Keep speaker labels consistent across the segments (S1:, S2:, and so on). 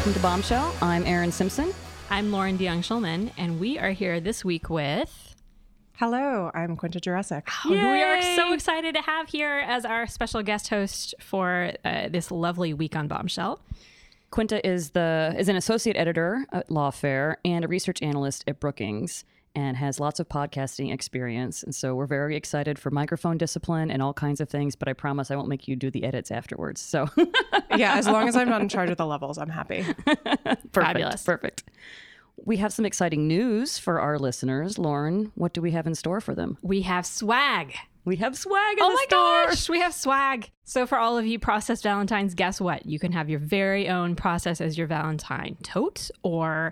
S1: welcome to Bombshell. I'm Erin Simpson.
S2: I'm Lauren DeYoung-Schulman, and we are here this week with...
S3: Hello, I'm Quinta Jurecic.
S2: Who we are so excited to have here as our special guest host for this lovely week on Bombshell.
S1: Quinta is an associate editor at Lawfare and a research analyst at Brookings and has lots of podcasting experience. And so we're very excited for microphone discipline and all kinds of things, but I promise I won't make you do the edits afterwards. So
S3: yeah, as long as I'm not in charge of the levels, I'm happy.
S2: Fabulous.
S1: Perfect. We have some exciting news for our listeners. Lauren, what do we have in store for them?
S2: We have swag.
S1: We have swag in the store.
S2: Oh my gosh, we have swag. So for all of you Process Valentines, guess what? You can have your very own Process as your Valentine tote or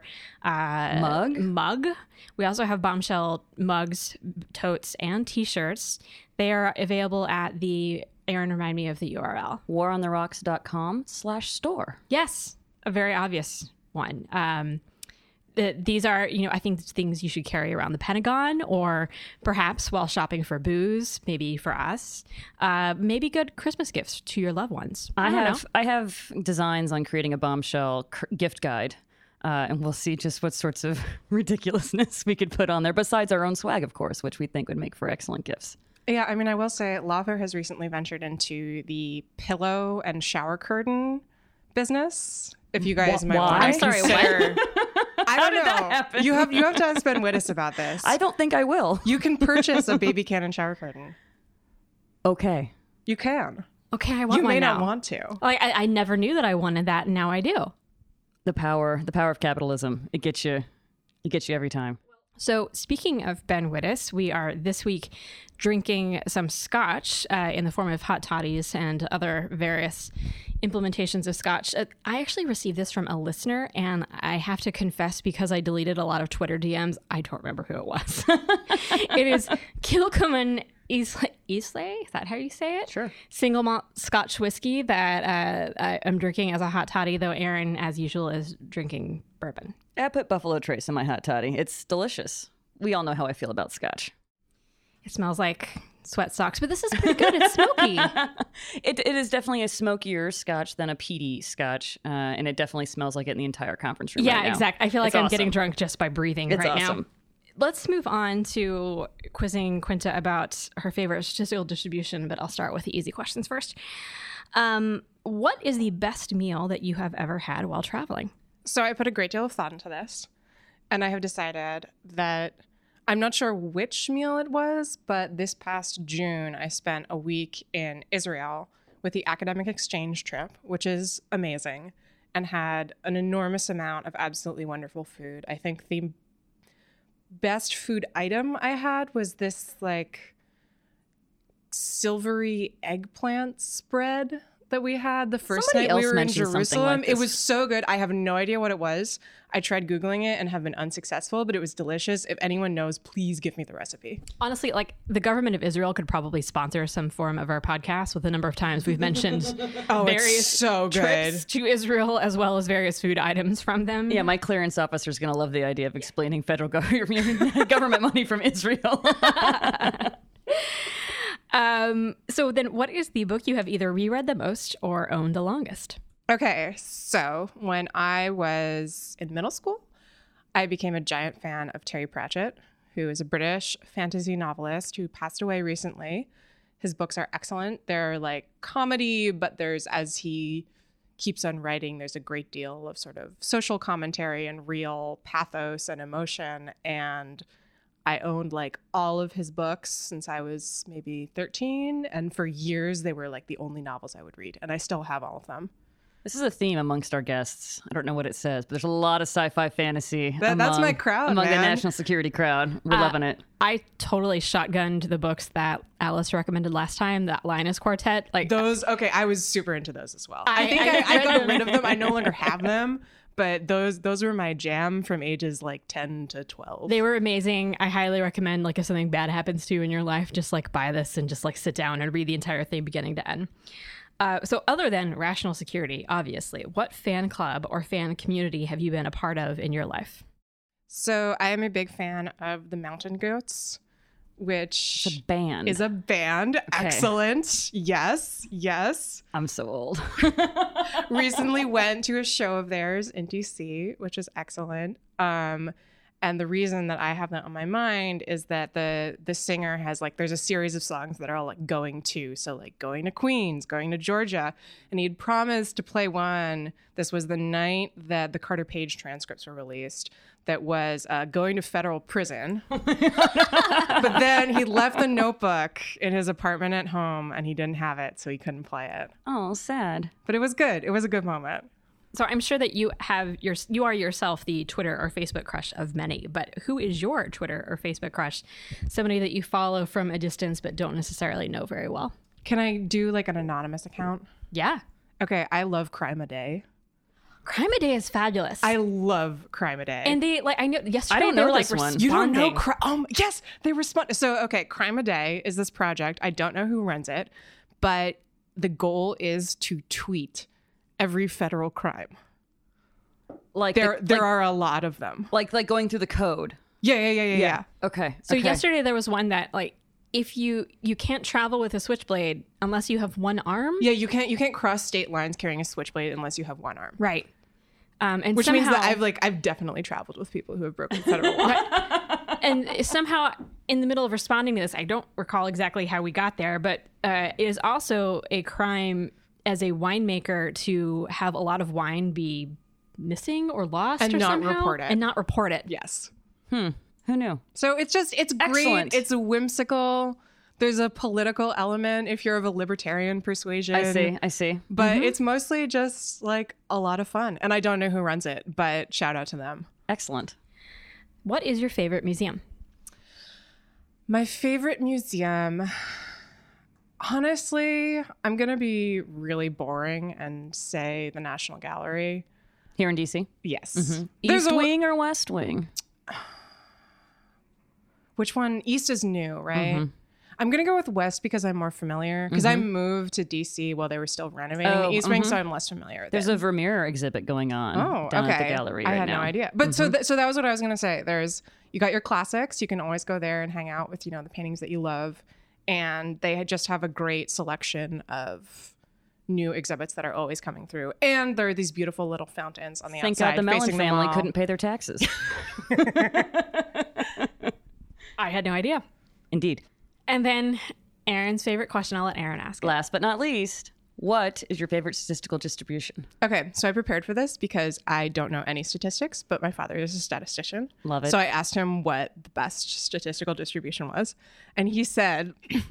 S2: mug. We also have Bombshell mugs, totes, and t-shirts. They are available at the, Erin, remind me of the URL.
S1: warontherocks.com/store.
S2: Yes, a very obvious one. These are, I think things you should carry around the Pentagon or perhaps while shopping for booze, maybe for us, maybe good Christmas gifts to your loved ones. I
S1: have designs on creating a Bombshell gift guide, and we'll see just what sorts of ridiculousness we could put on there, besides our own swag, of course, which we think would make for excellent gifts.
S3: Yeah, I mean, I will say Lawfare has recently ventured into the pillow and shower curtain business. If you guys might want to
S2: I'm sorry,
S3: consider... I don't know.
S1: That happen?
S3: You have to ask Ben Wittes about this.
S1: I don't think I will.
S3: You can purchase a baby cannon shower curtain.
S1: Okay.
S3: You can.
S2: Okay, I want
S3: You
S2: one
S3: may
S2: now.
S3: not want to.
S2: I never knew that I wanted that, and now I do.
S1: The power of capitalism. It gets you every time.
S2: So speaking of Ben Wittes, we are this week drinking some scotch in the form of hot toddies and other various implementations of scotch. I actually received this from a listener, and I have to confess, because I deleted a lot of Twitter DMs, I don't remember who it was. It is Kilchoman Islay. Is that how you say it?
S1: Sure.
S2: Single malt Scotch whiskey that I'm drinking as a hot toddy, though Erin, as usual, is drinking bourbon.
S1: I put Buffalo Trace in my hot toddy. It's delicious. We all know how I feel about scotch.
S2: It smells like sweat socks, but this is pretty good. It's smoky.
S1: It is definitely a smokier scotch than a peaty scotch, and it definitely smells like it in the entire conference room.
S2: Yeah,
S1: right now.
S2: exactly. I feel like
S1: It's
S2: I'm
S1: awesome.
S2: getting drunk just by breathing
S1: It's
S2: right
S1: awesome.
S2: now. Let's move on to quizzing Quinta about her favorite statistical distribution, but I'll start with the easy questions first. What is the best meal that you have ever had while traveling?
S3: So I put a great deal of thought into this, and I have decided that I'm not sure which meal it was, but this past June, I spent a week in Israel with the academic exchange trip, which is amazing, and had an enormous amount of absolutely wonderful food. I think the best food item I had was this like silvery eggplant spread that we had the first
S1: Somebody
S3: night we
S1: else
S3: were in
S1: mentioned something
S3: Jerusalem.
S1: like
S3: It
S1: this.
S3: was so good. I have no idea what it was. I tried Googling it and have been unsuccessful, but it was delicious. If anyone knows, please give me the recipe.
S2: Honestly, like the government of Israel could probably sponsor some form of our podcast with the number of times we've mentioned various
S3: it's so good.
S2: trips to Israel as well as various food items from them.
S1: Yeah, my clearance officer is going to love the idea of explaining federal government money from Israel.
S2: So then what is the book you have either reread the most or owned the longest?
S3: Okay, so when I was in middle school, I became a giant fan of Terry Pratchett, who is a British fantasy novelist who passed away recently. His books are excellent. They're like comedy, but as he keeps on writing, there's a great deal of sort of social commentary and real pathos and emotion. And I owned like all of his books since I was maybe 13. And for years, they were like the only novels I would read. And I still have all of them.
S1: This is a theme amongst our guests. I don't know what it says, but there's a lot of sci-fi fantasy.
S3: That's my crowd,
S1: among the
S3: man.
S1: national security crowd. We're loving it.
S2: I totally shotgunned the books that Alice recommended last time, that Linus Quartet. Like
S3: Those, okay, I was super into those as well.
S2: I
S3: I think
S2: read
S3: I got
S2: them.
S3: rid of them. I no longer have them, but those were my jam from ages like 10 to 12.
S2: they were amazing. I highly recommend, like, if something bad happens to you in your life, just like buy this and just like sit down and read the entire thing beginning to end. So other than Rational Security, obviously, what fan club or fan community have you been a part of in your life?
S3: So I am a big fan of the Mountain Goats, which
S1: It's a band.
S3: is a band.
S1: Okay.
S3: Excellent. Yes. Yes.
S1: I'm so old.
S3: Recently went to a show of theirs in DC, which was excellent. And the reason that I have that on my mind is that the singer has like, there's a series of songs that are all like going to. So like going to Queens, going to Georgia. And he'd promised to play one. This was the night that the Carter Page transcripts were released. That was going to federal prison. But then he left the notebook in his apartment at home and he didn't have it. So he couldn't play it.
S1: Oh, sad.
S3: But it was good. It was a good moment.
S2: So I'm sure that you are yourself the Twitter or Facebook crush of many, but who is your Twitter or Facebook crush? Somebody that you follow from a distance but don't necessarily know very well.
S3: Can I do like an anonymous account?
S2: Yeah.
S3: Okay, I love Crime a Day.
S2: Crime a Day is fabulous.
S3: I love Crime a Day.
S2: And they like I know yesterday
S1: I don't
S2: they
S1: know
S2: were like
S1: this one.
S3: You don't know
S2: responding.
S3: yes, they respond. So okay, Crime a Day is this project. I don't know who runs it, but the goal is to tweet every federal crime.
S1: Like
S3: There are a lot of them.
S1: like going through the code.
S3: Yeah.
S1: Okay.
S2: So
S1: okay.
S2: yesterday there was one that like if you can't travel with a switchblade unless you have one arm.
S3: Yeah, you can't cross state lines carrying a switchblade unless you have one arm.
S2: Right. And
S3: Which
S2: somehow,
S3: means that I've definitely traveled with people who have broken federal law.
S2: and somehow in the middle of responding to this, I don't recall exactly how we got there, but it is also a crime as a winemaker to have a lot of wine be missing or lost
S3: And
S2: or
S3: not
S2: somehow,
S3: report it.
S2: and not report it.
S3: Yes.
S1: Who knew?
S3: So it's
S1: Excellent.
S3: great. It's whimsical. There's a political element if you're of a libertarian persuasion.
S1: I see.
S3: But it's mostly just like a lot of fun. And I don't know who runs it, but shout out to them.
S1: Excellent.
S2: What is your favorite museum?
S3: My favorite museum, honestly, I'm going to be really boring and say the National Gallery.
S1: Here in DC?
S3: Yes.
S1: East Wing or West Wing?
S3: Which one? East is new, right? I'm going to go with West because I'm more familiar. Because I moved to DC while they were still renovating the East Wing, so I'm less familiar with
S1: There's
S3: it.
S1: a Vermeer exhibit going on down at the gallery
S3: I
S1: right
S3: had
S1: now.
S3: no idea. But so that was what I was going to say. You got your classics. You can always go there and hang out with, the paintings that you love. And they just have a great selection of new exhibits that are always coming through. And there are these beautiful little fountains on the
S1: Thank
S3: outside
S1: God the Mellon
S3: facing the
S1: family
S3: mall.
S1: couldn't pay their taxes.
S2: I had no idea.
S1: Indeed.
S2: And then Aaron's favorite question. I'll let Aaron ask it.
S1: Last but not least, what is your favorite statistical distribution?
S3: Okay, so I prepared for this because I don't know any statistics, but my father is a statistician.
S1: Love it.
S3: So I asked him what the best statistical distribution was. And he said,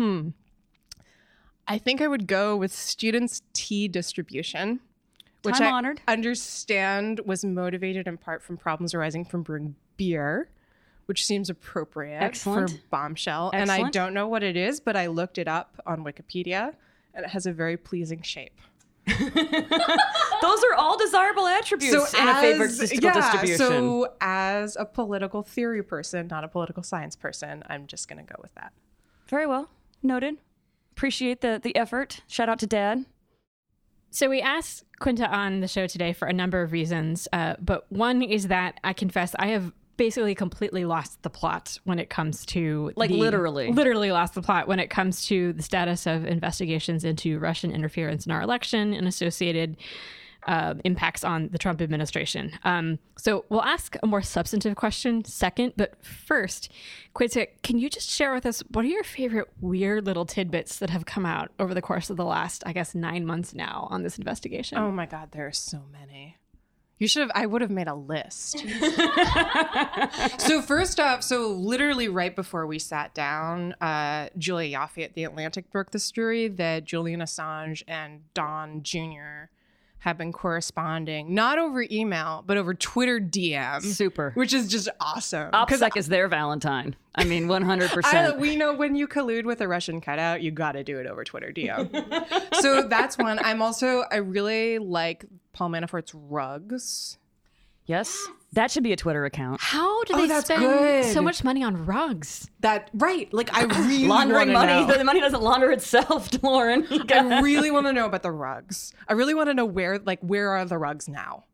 S3: I think I would go with students' tea distribution, which
S1: Time honored.
S3: I understand was motivated in part from problems arising from brewing beer, which seems appropriate
S1: Excellent.
S3: for Bombshell. And I
S1: Excellent.
S3: don't know what it is, but I looked it up on Wikipedia, and it has a very pleasing shape.
S1: Those are all desirable attributes in a favorite statistical distribution.
S3: So as a political theory person, not a political science person, I'm just going to go with that.
S1: Very well. Noted. Appreciate the effort. Shout out to Dad.
S2: So we asked Quinta on the show today for a number of reasons, but one is that I confess I have basically completely lost the plot when it comes to literally lost the plot when it comes to the status of investigations into Russian interference in our election and associated impacts on the Trump administration. So we'll ask a more substantive question second, but first, Quinta, can you just share with us what are your favorite weird little tidbits that have come out over the course of the last, 9 months now on this investigation?
S3: Oh my God, there are so many. I would have made a list. So first off, literally right before we sat down, Julia Yaffe at The Atlantic broke the story that Julian Assange and Don Jr. have been corresponding, not over email, but over Twitter DM.
S1: Super.
S3: Which is just awesome.
S1: OPSEC is their Valentine. I mean, 100%.
S3: We know when you collude with a Russian cutout, you got to do it over Twitter DM. So that's one. I really like Paul Manafort's rugs.
S1: Yes. That should be a Twitter account.
S2: How do they
S3: that's
S2: spend
S3: good.
S2: so much money on rugs?
S3: Right. Like I really
S1: Laundering
S3: wanna
S1: money.
S3: know.
S1: The money doesn't launder itself, Lauren.
S3: I really want to know about the rugs. I really want to know where are the rugs now?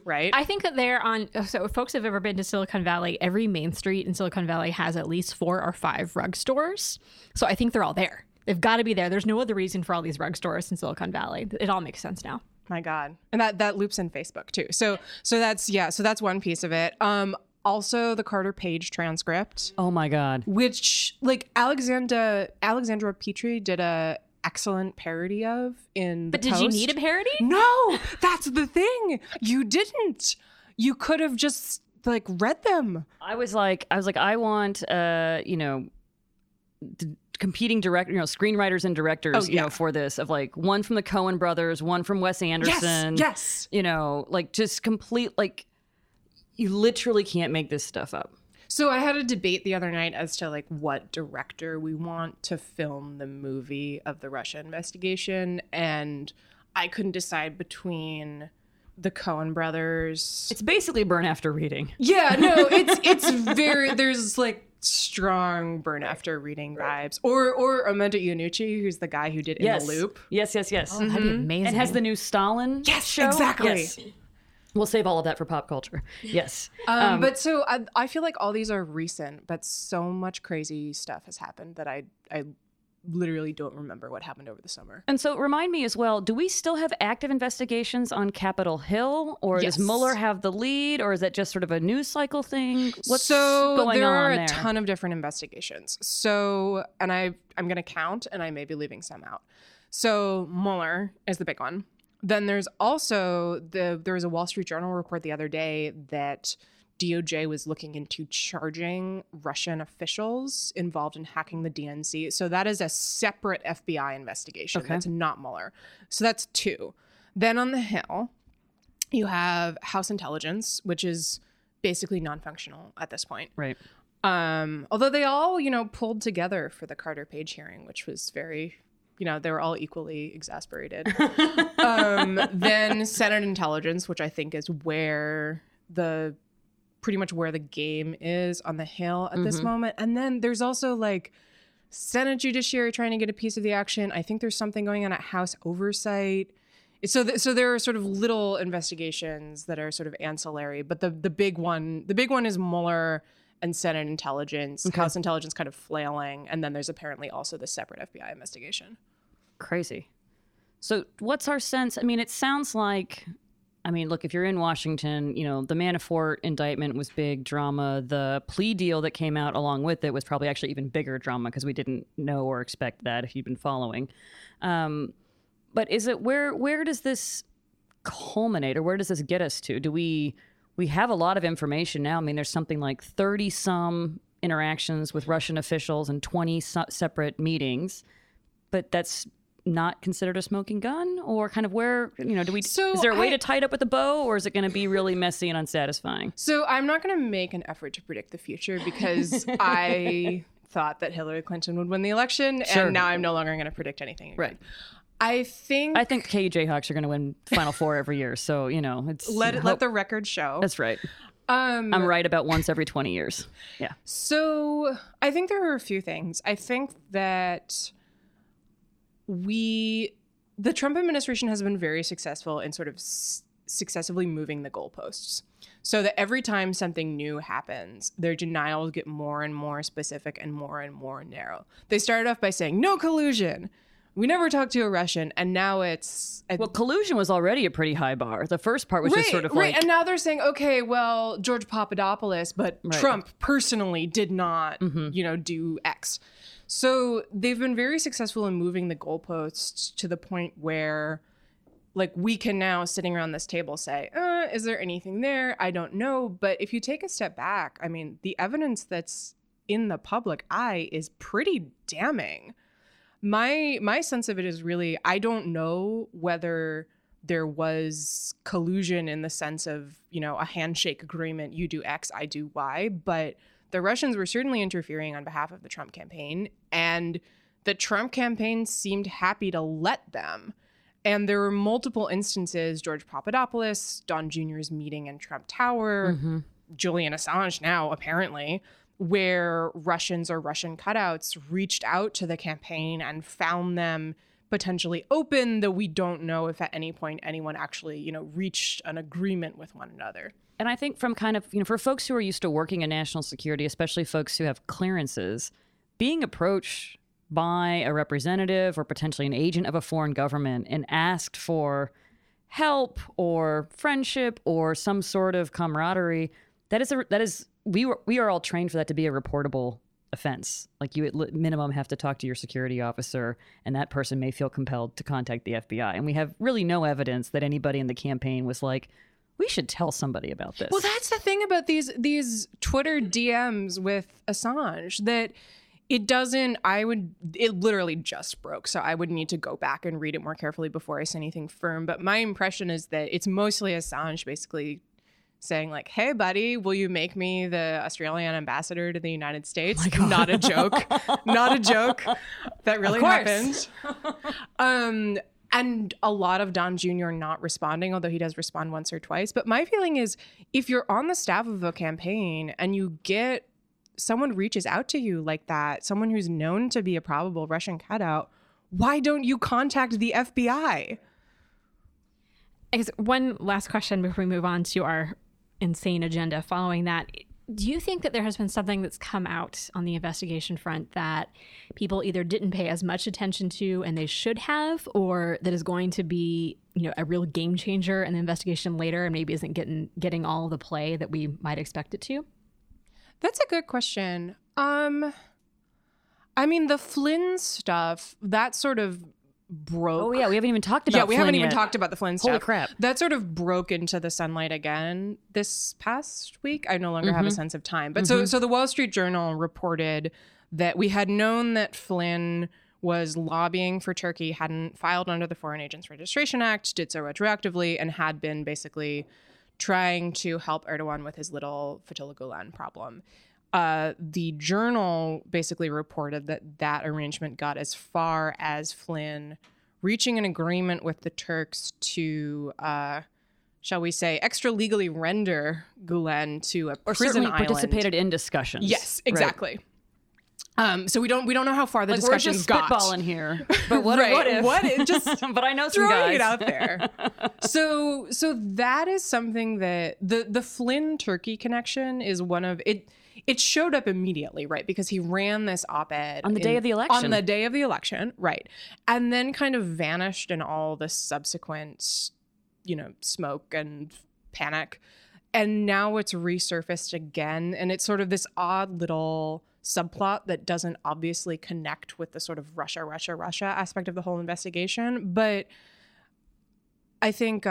S3: right?
S2: I think that they're on. So, if folks have ever been to Silicon Valley, every main street in Silicon Valley has at least 4 or 5 rug stores. So, I think they're all there. They've got to be there. There's no other reason for all these rug stores in Silicon Valley. It all makes sense now.
S3: My God. And that loops in Facebook too. So that's one piece of it. Also the Carter Page transcript.
S1: Oh my God.
S3: Which like Alexandra Petrie did a excellent parody of in
S2: But
S3: the
S2: did
S3: Post.
S2: you need a parody?
S3: No, that's the thing. You didn't. You could have just like read them.
S1: I was like, I want, competing screenwriters and directors, for this, of like one from the Coen brothers, one from Wes Anderson.
S3: Yes.
S1: Like just complete, like you literally can't make this stuff up.
S3: So I had a debate the other night as to like what director we want to film the movie of the Russia investigation. And I couldn't decide between the Coen brothers.
S1: It's basically Burn After Reading.
S3: Yeah, no, it's very, there's like strong Burn After Reading vibes. Or Armando Iannucci, who's the guy who did In the Loop.
S1: Yes.
S2: Oh, that'd be amazing.
S1: And has the new Stalin show.
S3: Exactly.
S1: Yes. We'll save all of that for pop culture. Yes.
S3: But so I feel like all these are recent, but so much crazy stuff has happened that I literally don't remember what happened over the summer.
S1: And so remind me as well, do we still have active investigations on Capitol Hill, or
S3: Yes.
S1: does Mueller have the lead, or is that just sort of a news cycle thing? What's
S3: so
S1: going
S3: there
S1: on
S3: are
S1: there?
S3: a ton of different investigations. So, and I'm going to count, and I may be leaving some out. So Mueller is the big one. Then there's also there was a Wall Street Journal report the other day that DOJ was looking into charging Russian officials involved in hacking the DNC. So that is a separate FBI investigation.
S1: Okay.
S3: That's not Mueller. So that's 2. Then on the Hill, you have House Intelligence, which is basically non-functional at this point.
S1: Right.
S3: Although they all, pulled together for the Carter Page hearing, which was very, they were all equally exasperated. Then Senate Intelligence, which I think is pretty much where the game is on the Hill at this moment. And then there's also like Senate Judiciary trying to get a piece of the action. I think there's something going on at House Oversight. So there are sort of little investigations that are sort of ancillary, but the big one is Mueller and Senate Intelligence. Okay. House Intelligence kind of flailing, and then there's apparently also the separate FBI investigation.
S1: Crazy. So what's our sense? I mean, it sounds like, look, if you're in Washington, the Manafort indictment was big drama. The plea deal that came out along with it was probably actually even bigger drama because we didn't know or expect that if you'd been following. But is it where does this culminate, or where does this get us to? Do we have a lot of information now? There's something like 30 some interactions with Russian officials and 20 separate meetings, but that's not considered a smoking gun? Or kind of where, is there a way to tie it up with a bow, or is it going to be really messy and unsatisfying?
S3: So I'm not going to make an effort to predict the future because I thought that Hillary Clinton would win the election, and now I'm no longer going to predict anything again. Right. I think
S1: KU Jayhawks are going to win Final Four every year. So, it's
S3: let the record show.
S1: That's right. I'm right about once every 20 years. Yeah.
S3: So I think there are a few things. I think that the Trump administration has been very successful in sort of successively moving the goalposts, so that every time something new happens, their denials get more and more specific and more narrow. They started off by saying no collusion. We never talked to a Russian, and now it's...
S1: collusion was already a pretty high bar. The first part was just sort of like...
S3: And now they're saying, okay, well, George Papadopoulos, but Trump personally did not, do X. So they've been very successful in moving the goalposts to the point where, like, we can now, sitting around this table, say, is there anything there? I don't know. But if you take a step back, the evidence that's in the public eye is pretty damning. My sense of it is really, I don't know whether there was collusion in the sense of, a handshake agreement, you do X, I do Y, but the Russians were certainly interfering on behalf of the Trump campaign, and the Trump campaign seemed happy to let them. And there were multiple instances, George Papadopoulos, Don Jr.'s meeting in Trump Tower, Julian Assange now, apparently, where Russians or Russian cutouts reached out to the campaign and found them potentially open, though we don't know if at any point anyone actually, reached an agreement with one another.
S1: And I think from kind of, for folks who are used to working in national security, especially folks who have clearances, being approached by a representative or potentially an agent of a foreign government and asked for help or friendship or some sort of camaraderie, we are all trained for that to be a reportable offense. Like, you at minimum have to talk to your security officer, and that person may feel compelled to contact the FBI. And we have really no evidence that anybody in the campaign was like, we should tell somebody about this.
S3: Well, that's the thing about these Twitter DMs with Assange, that it literally just broke, so I would need to go back and read it more carefully before I say anything firm. But my impression is that it's mostly Assange basically saying like, hey, buddy, will you make me the Australian ambassador to the United States?
S1: Oh
S3: Not a joke. Not a joke. That really happened. And a lot of Don Jr. not responding, although he does respond once or twice. But my feeling is, if you're on the staff of a campaign and you get someone reaches out to you like that, someone who's known to be a probable Russian cutout, why don't you contact the FBI?
S2: I guess one last question before we move on to our insane agenda following that. Do you think that there has been something that's come out on the investigation front that people either didn't pay as much attention to and they should have, or that is going to be, a real game changer in the investigation later and maybe isn't getting all the play that we might expect it to?
S3: That's a good question. The Flynn stuff, that sort of broke.
S1: Oh yeah, we haven't even talked about
S3: we
S1: Flynn
S3: haven't even
S1: yet.
S3: talked about the Flynn stuff.
S1: Holy crap.
S3: That sort of broke into the sunlight again this past week. I no longer have a sense of time. But so the Wall Street Journal reported that we had known that Flynn was lobbying for Turkey, hadn't filed under the Foreign Agents Registration Act, did so retroactively, and had been basically trying to help Erdogan with his little Fethullah Gulen problem. The Journal basically reported that arrangement got as far as Flynn reaching an agreement with the Turks to, shall we say, extra legally render Gulen to a prison island.
S1: Participated in discussions.
S3: Yes, exactly. Right. So we don't know how far the discussions got.
S1: We're just spitballing here. But what if? Just but I know some
S3: throwing
S1: guys.
S3: it out there. So that is something that the Flynn Turkey connection is one of it. It showed up immediately, right? Because he ran this op-ed
S1: on the day of the election.
S3: On the day of the election, right? And then kind of vanished in all the subsequent, smoke and panic. And now it's resurfaced again, and it's sort of this odd little subplot that doesn't obviously connect with the sort of Russia aspect of the whole investigation. But I think,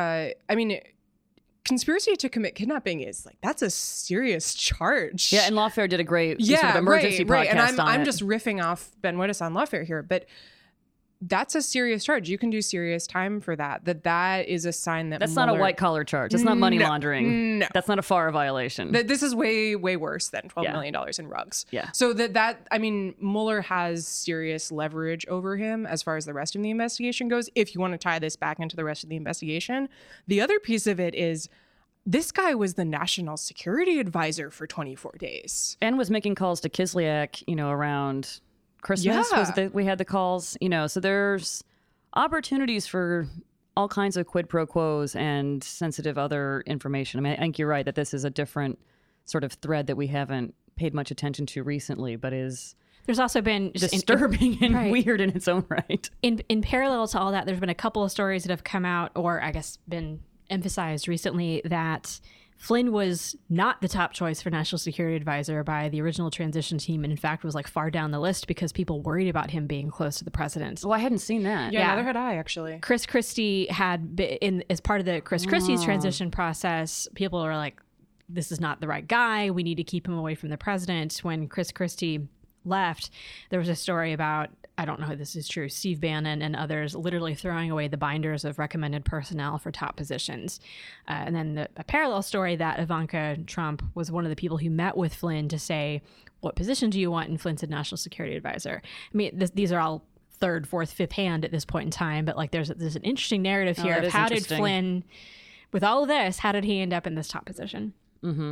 S3: conspiracy to commit kidnapping is that's a serious charge.
S1: Yeah, and Lawfare did a great sort of emergency podcast
S3: and I'm
S1: on it.
S3: just riffing off Ben Wittes on Lawfare here, but that's a serious charge. You can do serious time for that. That is a sign that
S1: that's not a white collar charge. That's not money laundering. No. That's not a FARA violation.
S3: This is way, way worse than $12 million in rugs.
S1: Yeah.
S3: So Mueller has serious leverage over him as far as the rest of the investigation goes. If you want to tie this back into the rest of the investigation, the other piece of it is this guy was the national security advisor for 24 days.
S1: And was making calls to Kislyak, around Christmas we had the calls, so there's opportunities for all kinds of quid pro quos and sensitive other information. I think you're right that this is a different sort of thread that we haven't paid much attention to recently, but is
S2: there's also been just
S1: disturbing and weird in its own right.
S2: In parallel to all that, there's been a couple of stories that have come out, or I guess been emphasized recently, that Flynn was not the top choice for national security advisor by the original transition team, and in fact was far down the list because people worried about him being close to the president.
S1: Oh, I hadn't seen that.
S3: Yeah, neither had I, actually.
S2: Chris Christie had been, as part of the Chris Christie's transition process, people were like, this is not the right guy. We need to keep him away from the president. When Chris Christie left, there was a story about, I don't know if this is true, Steve Bannon and others literally throwing away the binders of recommended personnel for top positions. And then a parallel story that Ivanka Trump was one of the people who met with Flynn to say, what position do you want? And Flynn said national security advisor. I mean, these are all third, fourth, fifth hand at this point in time, but there's an interesting narrative here of how did Flynn, with all of this, how did he end up in this top position?
S1: Mm-hmm.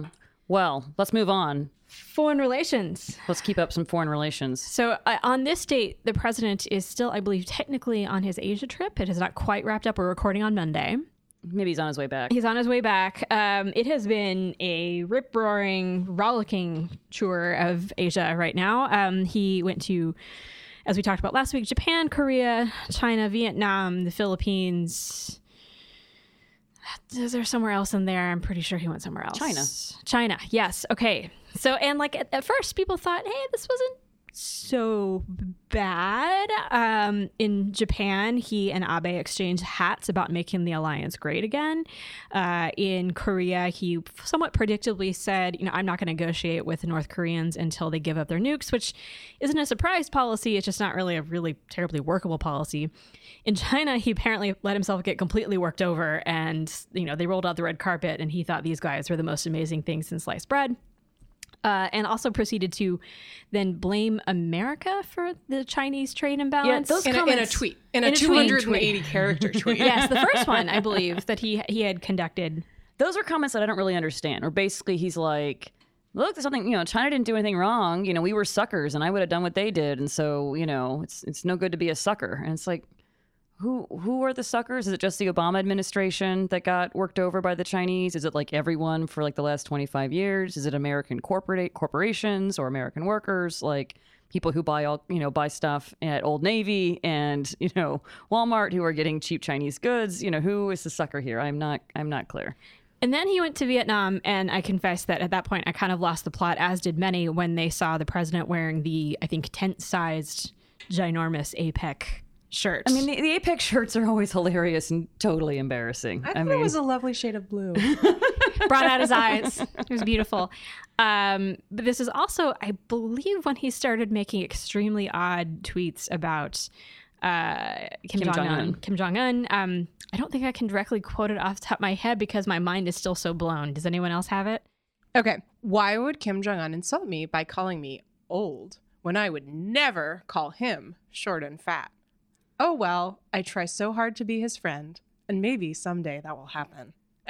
S1: Well, let's move on.
S2: Foreign relations.
S1: Let's keep up some foreign relations.
S2: So on this date, the president is still, I believe, technically on his Asia trip. It has not quite wrapped up. We're recording on Monday.
S1: Maybe he's on his way back.
S2: He's on his way back. It has been a rip-roaring, rollicking tour of Asia right now. He went to, as we talked about last week, Japan, Korea, China, Vietnam, the Philippines. Is there somewhere else in there? I'm pretty sure he went somewhere else. China. Yes. Okay. So, and like at first people thought, hey, this wasn't so bad. In Japan, he and Abe exchanged hats about making the alliance great again. In Korea, he somewhat predictably said, I'm not going to negotiate with the North Koreans until they give up their nukes, which isn't a surprise policy. It's just not really a really terribly workable policy. In China, he apparently let himself get completely worked over, and they rolled out the red carpet, and he thought these guys were the most amazing thing since sliced bread. And also proceeded to then blame America for the Chinese trade imbalance.
S3: Yeah, those comments, in a 280 character tweet.
S2: Yes, the first one, I believe, that he had conducted.
S1: Those are comments that I don't really understand. Or basically he's like, look, there's something, China didn't do anything wrong. We were suckers and I would have done what they did. And so, it's no good to be a sucker. And it's like, who are the suckers? Is it just the Obama administration that got worked over by the Chinese? Is it like everyone for like the last 25 years? Is it American corporations or American workers, like people who buy stuff at Old Navy and, Walmart who are getting cheap Chinese goods? Who is the sucker here? I'm not clear.
S2: And then he went to Vietnam, and I confess that at that point I kind of lost the plot, as did many, when they saw the president wearing the, I think, tent-sized, ginormous APEC shirt.
S1: I mean, the APEC shirts are always hilarious and totally embarrassing.
S3: I thought it was a lovely shade of blue.
S2: Brought out his eyes. It was beautiful. But this is also, I believe, when he started making extremely odd tweets about Kim Jong-un. I don't think I can directly quote it off the top of my head because my mind is still so blown. Does anyone else have it?
S3: Okay. Why would Kim Jong-un insult me by calling me old when I would never call him short and fat? Oh, well, I try so hard to be his friend, and maybe someday that will happen. !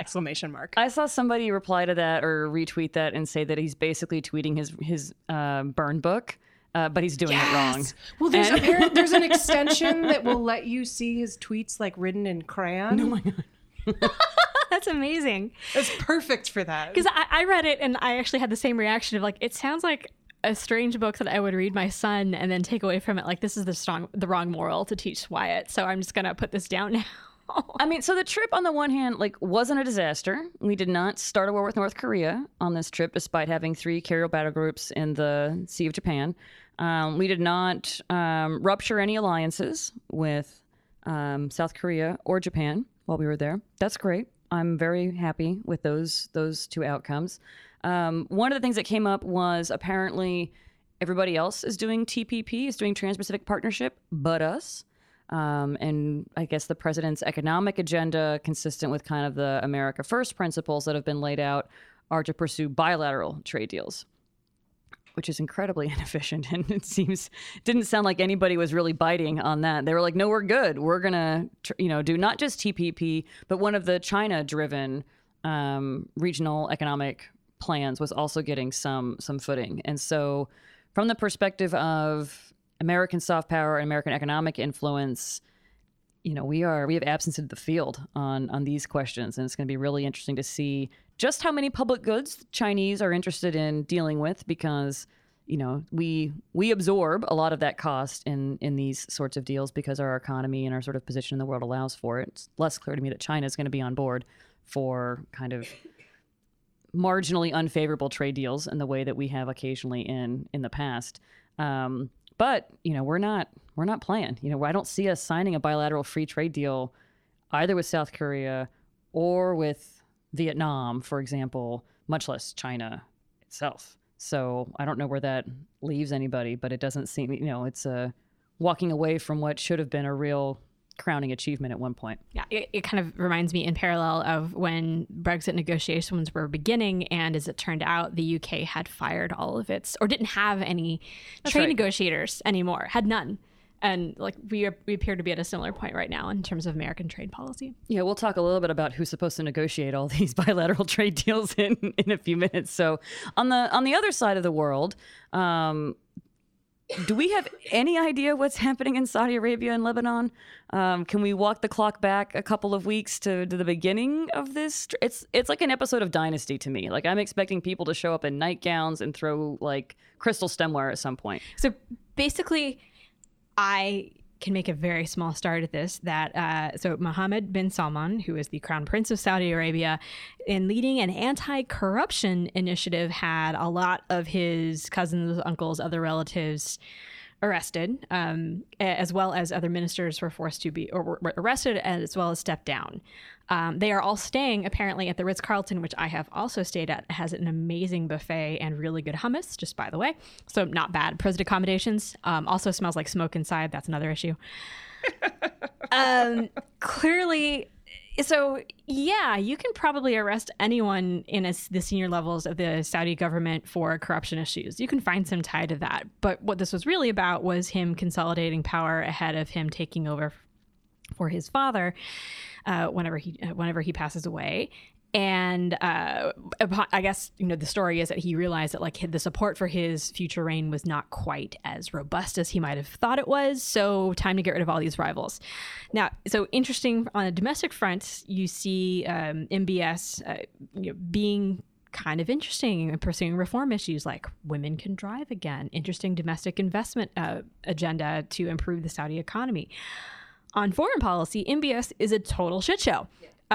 S1: I saw somebody reply to that or retweet that and say that he's basically tweeting his burn book, but he's doing it wrong.
S3: Well, there's an extension that will let you see his tweets like written in crayon.
S1: Oh my God.
S2: That's amazing.
S3: It's perfect for that.
S2: Because I read it and I actually had the same reaction of like, it sounds like a strange book that I would read my son and then take away from it. Like, this is the wrong moral to teach Wyatt. So I'm just going to put this down now.
S1: I mean, so the trip on the one hand, wasn't a disaster. We did not start a war with North Korea on this trip, despite having 3 carrier battle groups in the Sea of Japan. We did not rupture any alliances with South Korea or Japan while we were there. That's great. I'm very happy with those 2 outcomes. One of the things that came up was apparently everybody else is doing TPP, is doing Trans-Pacific Partnership, but us. And I guess the president's economic agenda, consistent with kind of the America First principles that have been laid out, are to pursue bilateral trade deals, which is incredibly inefficient. And it didn't sound like anybody was really biting on that. They were like, no, we're good. We're going to, do not just TPP, but one of the China-driven regional economic plans was also getting some footing. And so from the perspective of American soft power and American economic influence, we have absented the field on these questions. And it's going to be really interesting to see just how many public goods the Chinese are interested in dealing with, because, we absorb a lot of that cost in these sorts of deals because our economy and our sort of position in the world allows for it. It's less clear to me that China is going to be on board for kind of marginally unfavorable trade deals in the way that we have occasionally in the past. But, we're not playing. I don't see us signing a bilateral free trade deal either with South Korea or with Vietnam, for example, much less China itself. So I don't know where that leaves anybody, but it doesn't seem, it's walking away from what should have been a real crowning achievement at one point.
S2: Yeah, it kind of reminds me in parallel of when Brexit negotiations were beginning, and as it turned out, the UK had fired all of its, or didn't have any trade negotiators anymore, had none. And like we appear to be at a similar point right now in terms of American trade policy.
S1: Yeah, we'll talk a little bit about who's supposed to negotiate all these bilateral trade deals in a few minutes. So on the other side of the world, do we have any idea what's happening in Saudi Arabia and Lebanon? Can we walk the clock back a couple of weeks to the beginning of this? It's like an episode of Dynasty to me. Like I'm expecting people to show up in nightgowns and throw like crystal stemware at some point.
S2: So basically, I can make a very small start at this. So Mohammed bin Salman, who is the crown prince of Saudi Arabia, in leading an anti-corruption initiative, had a lot of his cousins, uncles, other relatives arrested, as well as other ministers were forced to be or were arrested, as well as stepped down. They are all staying apparently at the Ritz-Carlton, which I have also stayed at. It has an amazing buffet and really good hummus, just by the way. So not bad. Present accommodations. Also smells like smoke inside. That's another issue. Clearly, so yeah, you can probably arrest anyone in the senior levels of the Saudi government for corruption issues. You can find some tie to that. But what this was really about was him consolidating power ahead of him taking over for his father whenever he passes away. And I guess, the story is that he realized that like the support for his future reign was not quite as robust as he might have thought it was. So time to get rid of all these rivals. Now, so interesting on a domestic front, you see MBS being kind of interesting and pursuing reform issues like women can drive again, interesting domestic investment agenda to improve the Saudi economy. On foreign policy, MBS is a total shit show.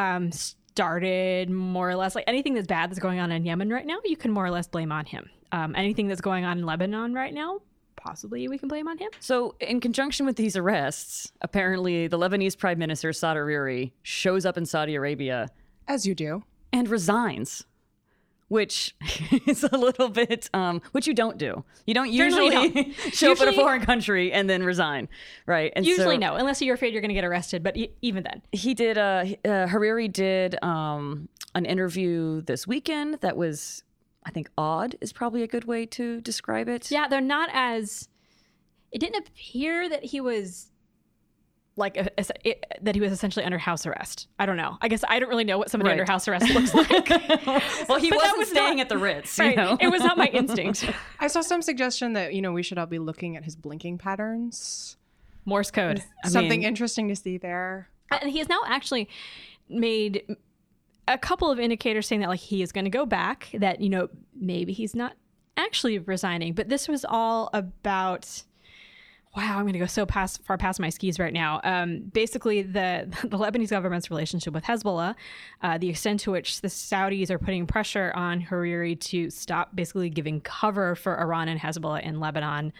S2: Started more or less like anything that's bad that's going on in Yemen right now, you can more or less blame on him. Anything that's going on in Lebanon right now, possibly we can blame on him.
S1: So in conjunction with these arrests, apparently the Lebanese Prime Minister Saad Hariri shows up in Saudi Arabia.
S3: As you do.
S1: And resigns. Which is a little bit, which you don't do. You don't usually show up in a foreign country and then resign, right? And
S2: usually no, unless you're afraid you're going to get arrested. But even then.
S1: He did, Hariri did an interview this weekend that was, I think, odd is probably a good way to describe it.
S2: Yeah, they're not as, it didn't appear that he was like that he was essentially under house arrest. I don't know. I guess I don't really know what somebody under house arrest looks like.
S1: Well, he wasn't staying at the Ritz.
S2: Right. It was not my instinct.
S3: I saw some suggestion that, we should all be looking at his blinking patterns.
S2: Morse code.
S3: Something interesting to see there.
S2: And he has now actually made a couple of indicators saying that like he is going to go back, that, maybe he's not actually resigning. But this was all about... Wow, I'm going to go so far past my skis right now. Basically, the Lebanese government's relationship with Hezbollah, the extent to which the Saudis are putting pressure on Hariri to stop basically giving cover for Iran and Hezbollah in Lebanon.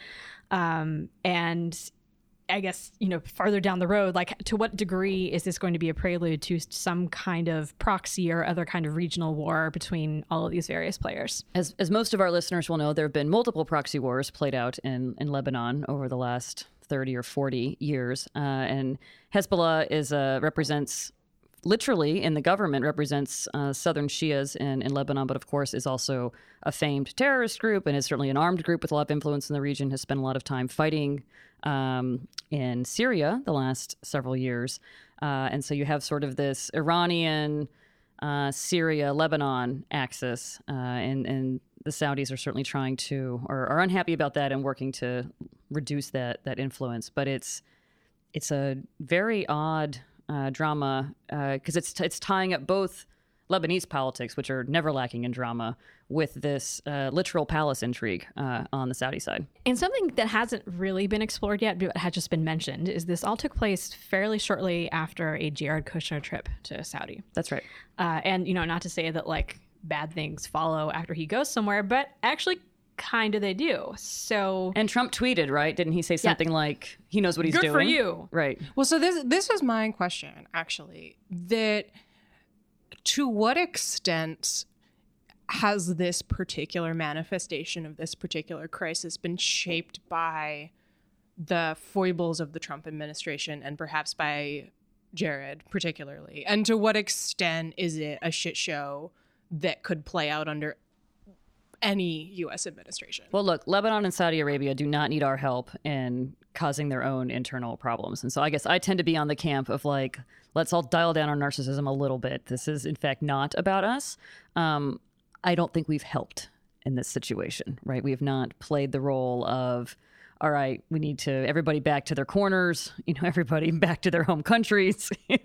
S2: And I guess, farther down the road, like to what degree is this going to be a prelude to some kind of proxy or other kind of regional war between all of these various players?
S1: As most of our listeners will know, there have been multiple proxy wars played out in Lebanon over the last 30 or 40 years. And Hezbollah represents, literally in the government, represents southern Shias in Lebanon, but of course is also a famed terrorist group and is certainly an armed group with a lot of influence in the region, has spent a lot of time fighting in Syria the last several years. And so you have sort of this Iranian, Syria, Lebanon axis. And the Saudis are certainly trying to, or are unhappy about that and working to reduce that influence. But it's a very odd drama because it's tying up both Lebanese politics, which are never lacking in drama, with this literal palace intrigue on the Saudi side.
S2: And something that hasn't really been explored yet, but had just been mentioned, is this all took place fairly shortly after a Jared Kushner trip to Saudi.
S1: That's right.
S2: And, not to say that like bad things follow after he goes somewhere, but actually kind of they do. So,
S1: and Trump tweeted, right? Didn't he say something like he knows what he's doing?
S2: Good for you.
S1: Right.
S3: Well, so this was my question, actually, that to what extent has this particular manifestation of this particular crisis been shaped by the foibles of the Trump administration and perhaps by Jared particularly? And to what extent is it a shit show that could play out under any U.S. administration?
S1: Well, look, Lebanon and Saudi Arabia do not need our help in causing their own internal problems. And so I guess I tend to be on the camp of like, let's all dial down our narcissism a little bit. This is, in fact, not about us. I don't think we've helped in this situation, right? We have not played the role of, all right, we need to, everybody back to their corners, everybody back to their home countries,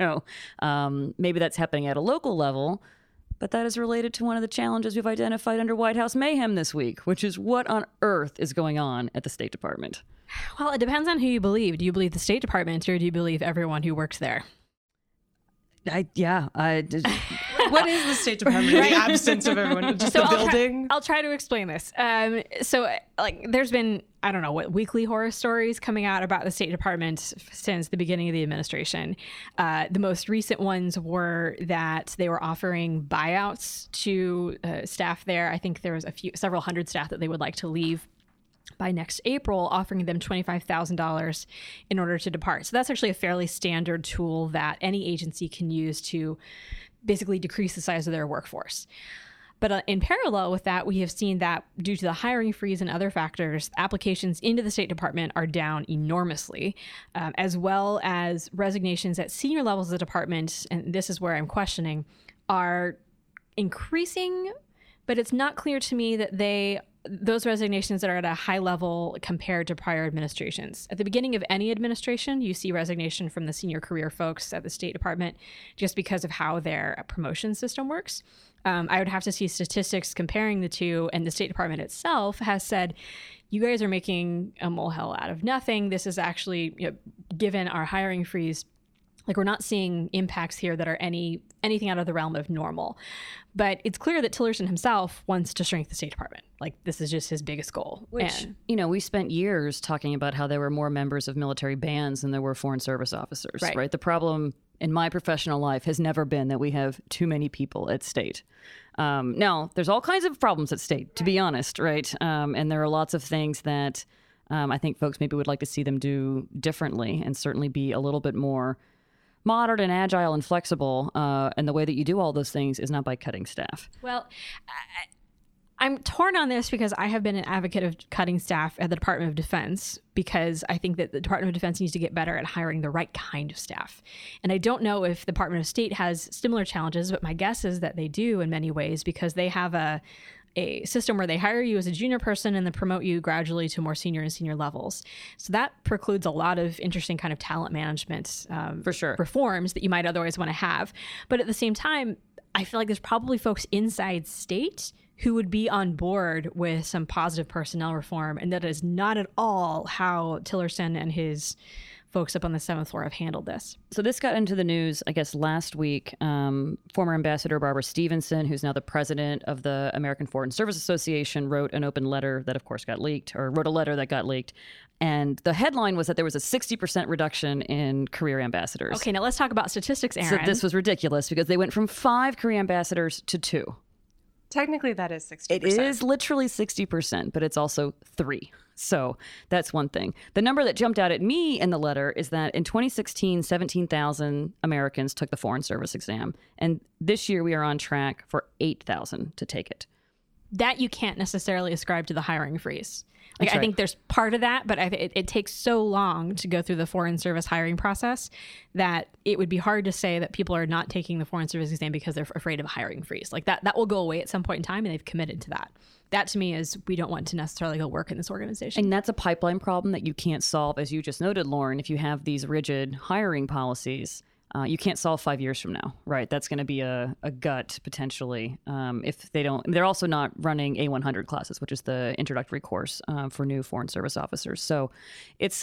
S1: maybe that's happening at a local level, but that is related to one of the challenges we've identified under White House mayhem this week, which is what on earth is going on at the State Department?
S2: Well, it depends on who you believe. Do you believe the State Department or do you believe everyone who works there?
S3: What is the State Department? The absence of everyone, just the building?
S2: I'll try to explain this. There's been, I don't know, weekly horror stories coming out about the State Department since the beginning of the administration. The most recent ones were that they were offering buyouts to staff there. I think there was several hundred staff that they would like to leave by next April, offering them $25,000 in order to depart. So that's actually a fairly standard tool that any agency can use to basically decrease the size of their workforce. But in parallel with that, we have seen that due to the hiring freeze and other factors, applications into the State Department are down enormously, as well as resignations at senior levels of the department, and this is where I'm questioning, are increasing, but it's not clear to me that those resignations that are at a high level compared to prior administrations. At the beginning of any administration, you see resignation from the senior career folks at the State Department just because of how their promotion system works. I would have to see statistics comparing the two, and the State Department itself has said, you guys are making a molehill out of nothing. This is actually, given our hiring freeze, like we're not seeing impacts here that are anything out of the realm of normal. But it's clear that Tillerson himself wants to shrink the State Department. Like this is just his biggest goal.
S1: Which, we spent years talking about how there were more members of military bands than there were Foreign Service officers, right? The problem in my professional life has never been that we have too many people at State. Now, there's all kinds of problems at State, to be honest, right? And there are lots of things that I think folks maybe would like to see them do differently and certainly be a little bit more modern and agile and flexible. And the way that you do all those things is not by cutting staff.
S2: Well, I'm torn on this because I have been an advocate of cutting staff at the Department of Defense because I think that the Department of Defense needs to get better at hiring the right kind of staff. And I don't know if the Department of State has similar challenges, but my guess is that they do in many ways because they have a system where they hire you as a junior person and then promote you gradually to more senior and senior levels. So that precludes a lot of interesting kind of talent management
S1: for sure
S2: reforms that you might otherwise want to have. But at the same time, I feel like there's probably folks inside State who would be on board with some positive personnel reform. And that is not at all how Tillerson and his folks up on the 7th floor have handled this.
S1: So this got into the news, I guess, last week. Former Ambassador Barbara Stevenson, who's now the president of the American Foreign Service Association, wrote an open letter that, of course, got leaked, or wrote a letter that got leaked. And the headline was that there was a 60% reduction in career ambassadors.
S2: Okay, now let's talk about statistics, Aaron.
S1: So this was ridiculous because they went from 5 career ambassadors to 2.
S3: Technically, that is 60%.
S1: It is literally 60%, but it's also 3. So that's one thing. The number that jumped out at me in the letter is that in 2016, 17,000 Americans took the Foreign Service exam. And this year we are on track for 8,000 to take it.
S2: That you can't necessarily ascribe to the hiring freeze.
S1: That's right.
S2: I think there's part of that, but it takes so long to go through the Foreign Service hiring process that it would be hard to say that people are not taking the Foreign Service exam because they're afraid of a hiring freeze. Like that will go away at some point in time, and they've committed to that. That to me is we don't want to necessarily go work in this organization.
S1: And that's a pipeline problem that you can't solve, as you just noted, Lauren, if you have these rigid hiring policies. You can't solve 5 years from now, right? That's going to be a gut potentially if they don't. They're also not running A100 classes, which is the introductory course for new Foreign Service officers. So it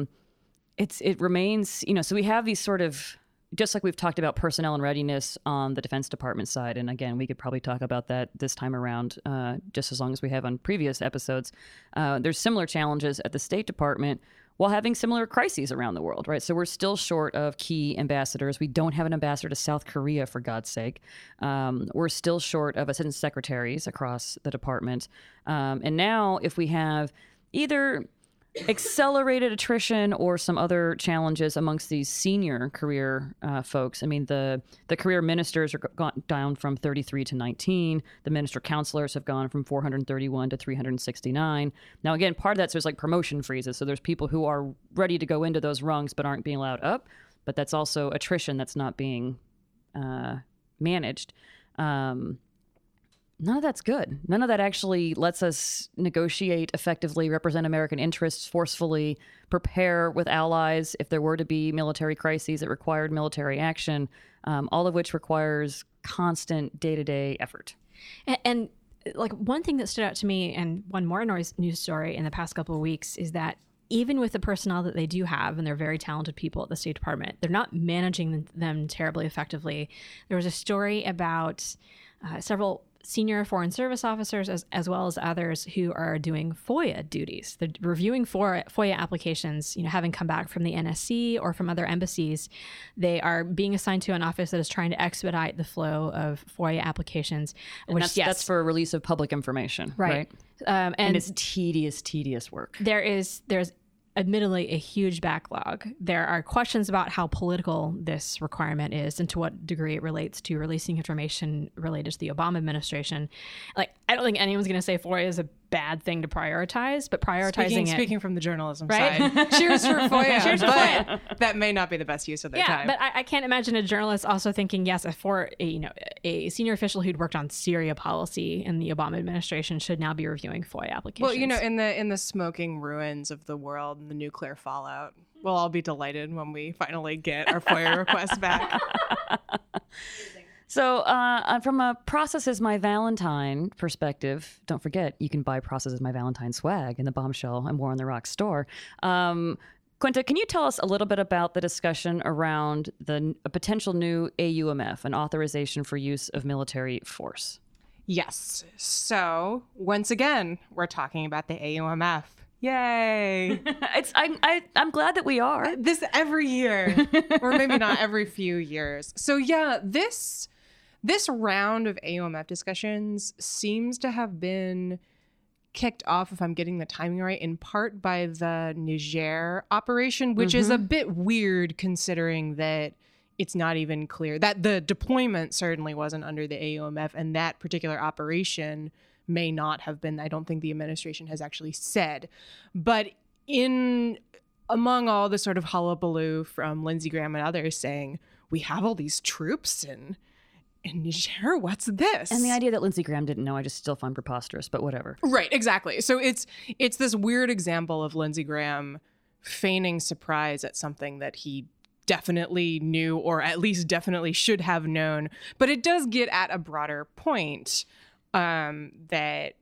S1: remains, so we have these sort of, just like we've talked about personnel and readiness on the Defense Department side. And again, we could probably talk about that this time around just as long as we have on previous episodes. There's similar challenges at the State Department while having similar crises around the world, right? So we're still short of key ambassadors. We don't have an ambassador to South Korea, for God's sake. We're still short of assistant secretaries across the department. And now if we have either accelerated attrition or some other challenges amongst these senior career folks. I mean, the career ministers are gone down from 33 to 19. The minister counselors have gone from 431 to 369. Now, again, part of that's there's like promotion freezes. So there's people who are ready to go into those rungs but aren't being allowed up. But that's also attrition that's not being managed. None of that's good. None of that actually lets us negotiate effectively, represent American interests forcefully, prepare with allies if there were to be military crises that required military action, all of which requires constant day-to-day effort.
S2: And like one thing that stood out to me, and one more news story in the past couple of weeks, is that even with the personnel that they do have, and they're very talented people at the State Department, they're not managing them terribly effectively. There was a story about several senior Foreign Service officers as well as others who are doing FOIA duties. They're reviewing FOIA applications, having come back from the NSC or from other embassies. They are being assigned to an office that is trying to expedite the flow of FOIA applications.
S1: And that's for release of public information, right? And it's tedious work.
S2: There's admittedly a huge backlog. There are questions about how political this requirement is and to what degree it relates to releasing information related to the Obama administration. Like, I don't think anyone's going to say FOIA is a bad thing to prioritize, but prioritizing
S3: Speaking from the journalism side. Cheers for FOIA.
S2: Cheers for FOIA.
S3: That may not be the best use of their time.
S2: But I can't imagine a journalist also thinking, yes, a senior official who'd worked on Syria policy in the Obama administration should now be reviewing FOIA applications.
S3: Well, in the smoking ruins of the world and the nuclear fallout, we'll all be delighted when we finally get our FOIA requests back.
S1: So from a Process is My Valentine perspective, don't forget, you can buy Process is My Valentine swag in the Bombshell and War on the Rocks store. Quinta, can you tell us a little bit about the discussion around a potential new AUMF, an authorization for use of military force?
S3: Yes. So once again, we're talking about the AUMF. Yay!
S1: I'm glad that we are.
S3: This every year, or maybe not every few years. So yeah, this round of AUMF discussions seems to have been kicked off, if I'm getting the timing right, in part by the Niger operation, which is a bit weird considering that it's not even clear that the deployment certainly wasn't under the AUMF, and that particular operation may not have been. I don't think the administration has actually said. But among all the sort of hullabaloo from Lindsey Graham and others saying, we have all these troops in Niger, what's this?
S1: And the idea that Lindsey Graham didn't know, I just still find preposterous, but whatever.
S3: Right, exactly. So it's this weird example of Lindsey Graham feigning surprise at something that he definitely knew, or at least definitely should have known. But it does get at a broader point that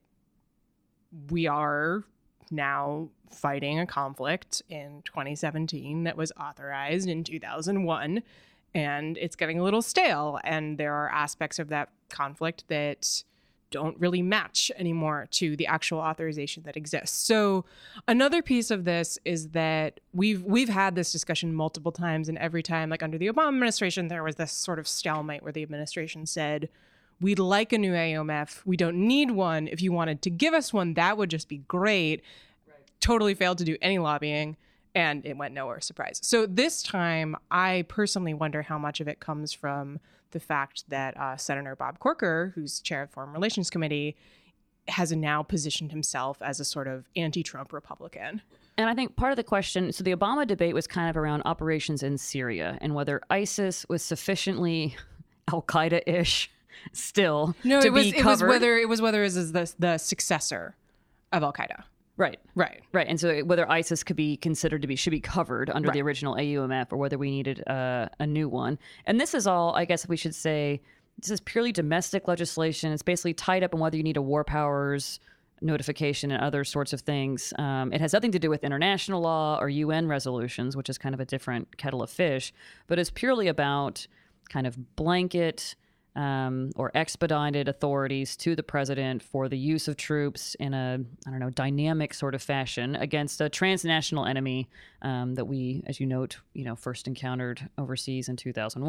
S3: we are now fighting a conflict in 2017 that was authorized in 2001, and it's getting a little stale, and there are aspects of that conflict that don't really match anymore to the actual authorization that exists. So another piece of this is that we've had this discussion multiple times, and every time, like under the Obama administration, there was this sort of stalemate where the administration said, we'd like a new AUMF. We don't need one. If you wanted to give us one, that would just be great. Right. Totally failed to do any lobbying, and it went nowhere. Surprise. So this time, I personally wonder how much of it comes from the fact that Senator Bob Corker, who's chair of the Foreign Relations Committee, has now positioned himself as a sort of anti-Trump Republican.
S1: And I think part of the question, so the Obama debate was kind of around operations in Syria and whether ISIS was sufficiently Al-Qaeda-ish still to be covered.
S3: It was whether it was the successor of Al-Qaeda.
S1: Right. And so whether ISIS could be considered should be covered under the original AUMF, or whether we needed a new one. And this is all, I guess we should say, this is purely domestic legislation. It's basically tied up in whether you need a war powers notification and other sorts of things. It has nothing to do with international law or UN resolutions, which is kind of a different kettle of fish, but it's purely about kind of blanket or expedited authorities to the president for the use of troops in a, dynamic sort of fashion against a transnational enemy that we, as you note, first encountered overseas in 2001.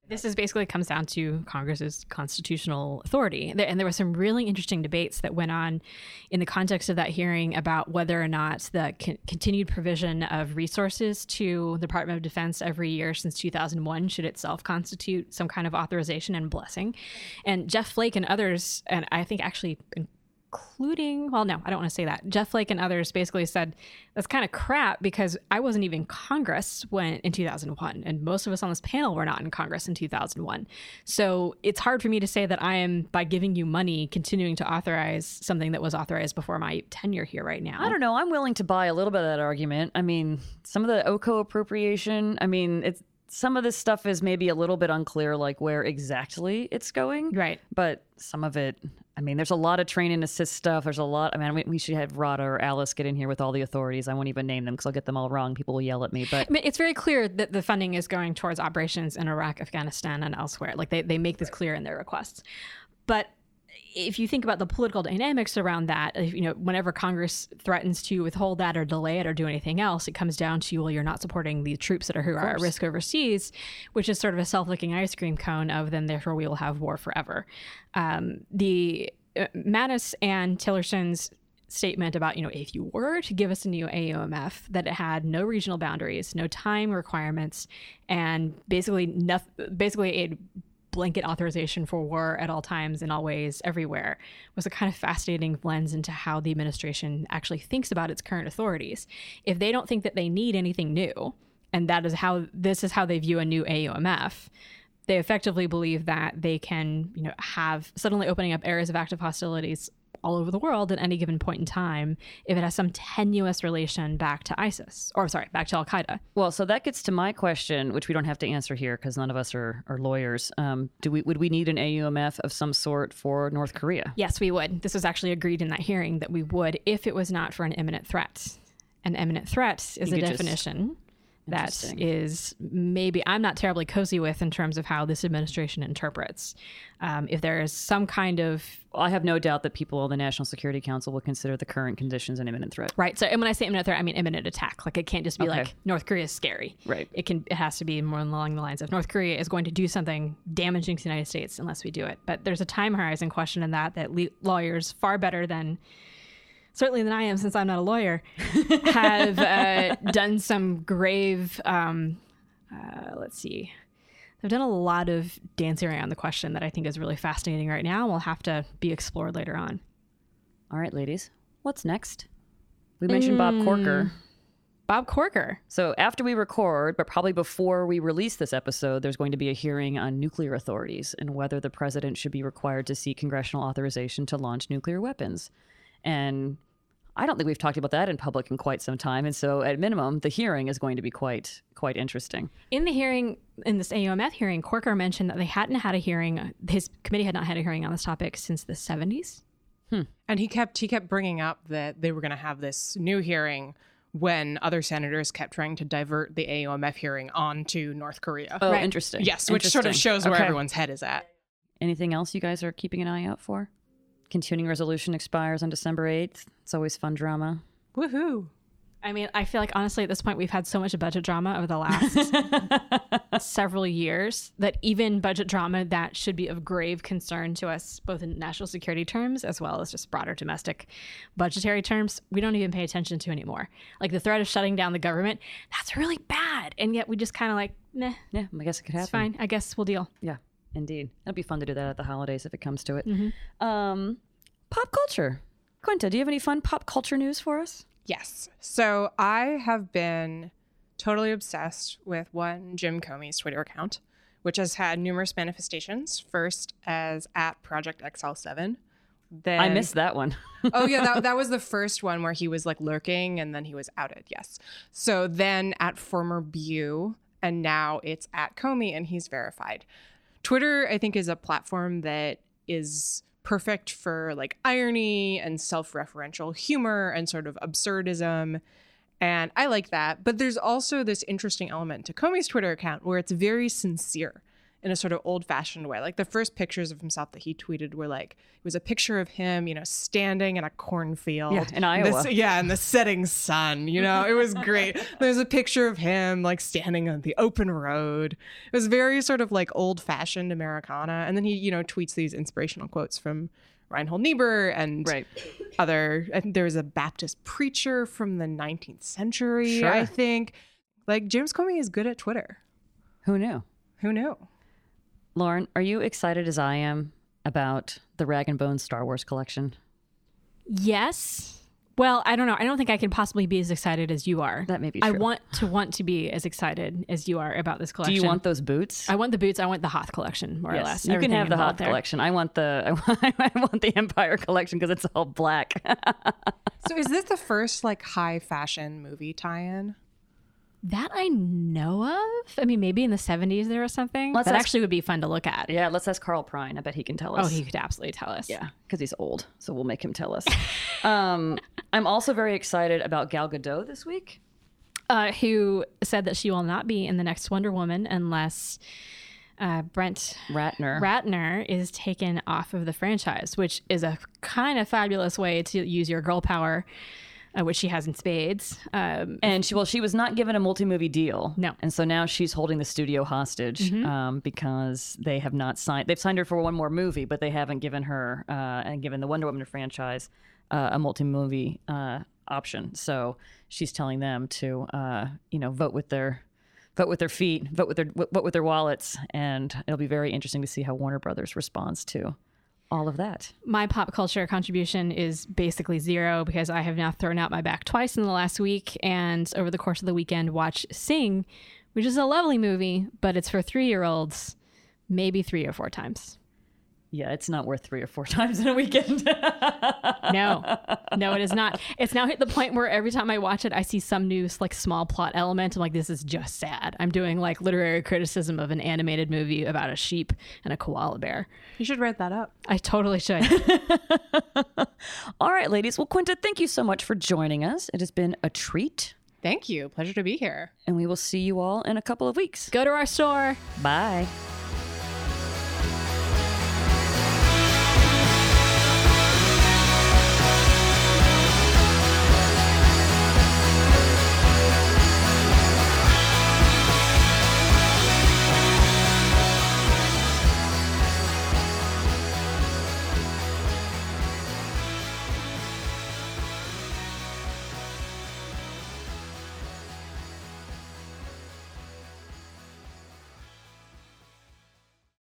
S2: This is basically comes down to Congress's constitutional authority. And there were some really interesting debates that went on in the context of that hearing about whether or not the continued provision of resources to the Department of Defense every year since 2001 should itself constitute some kind of authorization and blessing. And Jeff Flake and others, and I think actually including, well, no, I don't want to say that. Jeff Flake and others basically said that's kind of crap because I wasn't even in Congress in 2001, and most of us on this panel were not in Congress in 2001. So it's hard for me to say that I am, by giving you money, continuing to authorize something that was authorized before my tenure here right now.
S1: I don't know. I'm willing to buy a little bit of that argument. I mean, some of the OCO appropriation, I mean, some of this stuff is maybe a little bit unclear, like where exactly it's going.
S2: Right.
S1: But some of it, I mean, there's a lot of train and assist stuff. There's a lot. I mean, we should have Rada or Alice get in here with all the authorities. I won't even name them because I'll get them all wrong. People will yell at me. But
S2: I mean, it's very clear that the funding is going towards operations in Iraq, Afghanistan, and elsewhere. Like they make this clear in their requests. But if you think about the political dynamics around that, whenever Congress threatens to withhold that or delay it or do anything else, it comes down to, well, you're not supporting the troops who are at risk overseas, which is sort of a self-licking ice cream cone of then therefore we will have war forever. The Mattis and Tillerson's statement about, if you were to give us a new AUMF, that it had no regional boundaries, no time requirements, and basically a blanket authorization for war at all times, in all ways, everywhere, was a kind of fascinating lens into how the administration actually thinks about its current authorities. If they don't think that they need anything new, and this is how they view a new AUMF, they effectively believe that they can, have suddenly opening up areas of active hostilities all over the world at any given point in time if it has some tenuous relation back to ISIS, back to Al-Qaeda.
S1: Well, so that gets to my question, which we don't have to answer here because none of us are lawyers. Would we need an AUMF of some sort for North Korea?
S2: Yes, we would. This was actually agreed in that hearing that we would if it was not for an imminent threat. An imminent threat is a definition that is maybe I'm not terribly cozy with in terms of how this administration interprets. If there is some kind of...
S1: I have no doubt that people on the National Security Council will consider the current conditions an imminent threat.
S2: Right. So and when I say imminent threat, I mean imminent attack. Like it can't just be like North Korea is scary.
S1: Right.
S2: It has to be more along the lines of North Korea is going to do something damaging to the United States unless we do it. But there's a time horizon question in that lawyers far better than... certainly than I am, since I'm not a lawyer, have done some grave, let's see. They've done a lot of dancing around the question that I think is really fascinating right now. Will have to be explored later on.
S1: All right, ladies. What's next? We mentioned Bob Corker.
S2: Bob Corker.
S1: So after we record, but probably before we release this episode, there's going to be a hearing on nuclear authorities and whether the president should be required to seek congressional authorization to launch nuclear weapons. And I don't think we've talked about that in public in quite some time. And so at minimum, the hearing is going to be quite interesting.
S2: In the hearing, in this AUMF hearing, Corker mentioned that they hadn't had a hearing. His committee had not had a hearing on this topic since the 70s.
S3: And he kept bringing up that they were going to have this new hearing when other senators kept trying to divert the AUMF hearing onto North Korea.
S1: Oh, right. Interesting.
S3: Yes, which sort of shows where everyone's head is at.
S1: Anything else you guys are keeping an eye out for? Continuing resolution expires on December 8th. It's always fun drama.
S3: Woohoo.
S2: I mean, I feel like, honestly, at this point, we've had so much budget drama over the last several years that even budget drama that should be of grave concern to us, both in national security terms as well as just broader domestic budgetary terms, we don't even pay attention to anymore. Like the threat of shutting down the government, that's really bad. And yet we just kind of like, nah.
S1: Yeah, I guess it could happen.
S2: It's fine. I guess we'll deal.
S1: Yeah, indeed. It'll be fun to do that at the holidays if it comes to it.
S2: Mm-hmm.
S1: Pop culture. Quinta, do you have any fun pop culture news for us?
S3: Yes. So I have been totally obsessed with one Jim Comey's Twitter account, which has had numerous manifestations. First as at Project XL7. Then
S1: I missed that one.
S3: Oh yeah, that was the first one where he was like lurking and then he was outed. Yes. So then at former Bew, and now it's at Comey and he's verified. Twitter, I think, is a platform that is perfect for like irony and self-referential humor and sort of absurdism. And I like that. But there's also this interesting element to Comey's Twitter account where it's very sincere in a sort of old-fashioned way. Like the first pictures of himself that he tweeted were like, it was a picture of him, standing in a cornfield.
S1: In Iowa.
S3: In the setting sun, it was great. There's a picture of him like standing on the open road. It was very sort of like old-fashioned Americana. And then he, tweets these inspirational quotes from Reinhold Niebuhr and other, I think there was a Baptist preacher from the 19th century, I think. Like James Comey is good at Twitter.
S1: Who knew?
S3: Who knew?
S1: Lauren, are you excited as I am about the Rag and Bone Star Wars collection?
S2: Yes. Well, I don't know. I don't think I can possibly be as excited as you are.
S1: That may be true.
S2: I want to be as excited as you are about this collection.
S1: Do you want those boots?
S2: I want the boots. I want the Hoth collection, more or less.
S1: You can have the Hoth
S2: there.
S1: collection. I want the Empire collection because it's all black.
S3: So is this the first like high fashion movie tie-in?
S2: That I know of. I mean, maybe in the 70s there was something. That actually would be fun to look at.
S1: Yeah, let's ask Carl Prine. I bet he can tell us.
S2: Oh, he could absolutely tell us.
S1: Yeah, because he's old, so we'll make him tell us. I'm also very excited about Gal Gadot this week.
S2: Who said that she will not be in the next Wonder Woman unless Brent Ratner is taken off of the franchise, which is a kind of fabulous way to use your girl power. Which she has in spades.
S1: And she was not given a multi-movie deal.
S2: No.
S1: And so now she's holding the studio hostage because they have not signed. They've signed her for one more movie, but they haven't given her and given the Wonder Woman franchise a multi-movie option. So she's telling them to, vote with their feet, vote with their wallets, and it'll be very interesting to see how Warner Brothers responds to all of that.
S2: My pop culture contribution is basically zero because I have now thrown out my back twice in the last week and over the course of the weekend watched Sing, which is a lovely movie, but it's for 3-year-olds maybe 3 or 4 times.
S1: Yeah, it's not worth 3 or 4 times in a weekend.
S2: No, it is not. It's now hit the point where every time I watch it, I see some new like small plot element. I'm like, this is just sad. I'm doing like literary criticism of an animated movie about a sheep and a koala bear.
S3: You should write that up.
S2: I totally should.
S1: All right, ladies. Well, Quinta, thank you so much for joining us. It has been a treat.
S3: Thank you. Pleasure to be here.
S1: And we will see you all in a couple of weeks.
S2: Go to our store.
S1: Bye.